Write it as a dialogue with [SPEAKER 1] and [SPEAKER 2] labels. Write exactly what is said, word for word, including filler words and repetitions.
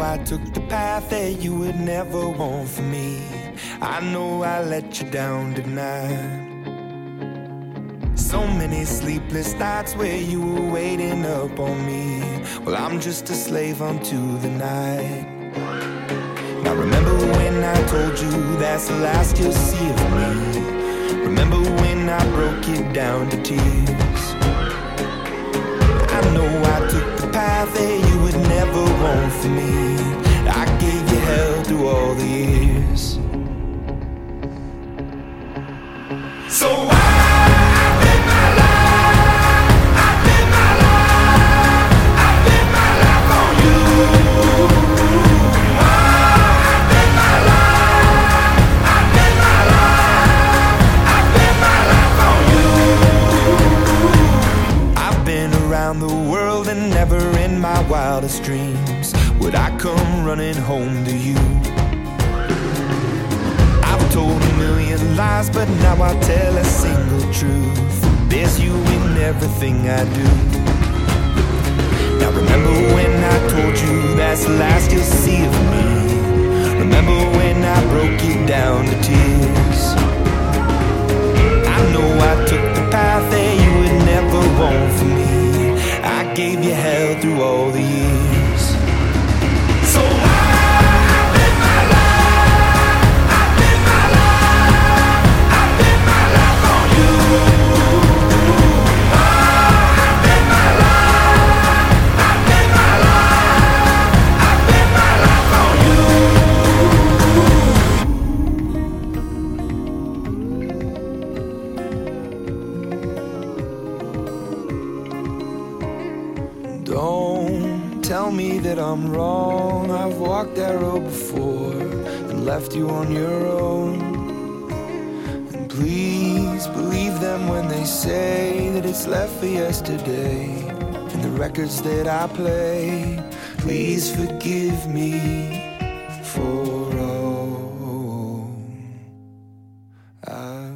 [SPEAKER 1] I took the path that you would never want for me. I know I let you down tonight. So many sleepless nights where you were waiting up on me. Well, I'm just a slave unto the night. Now remember when I told you that's the last you'll see of me. Remember when I broke you down to tears. I know I took the path that you would never want for me. I gave you hell through all the years. So why the world and never in my wildest dreams would I come running home to you. I've told a million lies, but now I tell a single truth. There's you in everything I do. Now remember when I told you that's the last you'll see of me. Remember when I broke you down to tears. I know I took the path that you would never want for me. I gave you hell through all the years. So I bet my life, I bet my life, I bet my life on you. I bet my life, I bet my life, I bet my life on you. Don't tell me that I'm wrong. I've walked that road before and left you on your own. And please believe them when they say that it's left for yesterday. And the records that I play, please forgive me for all I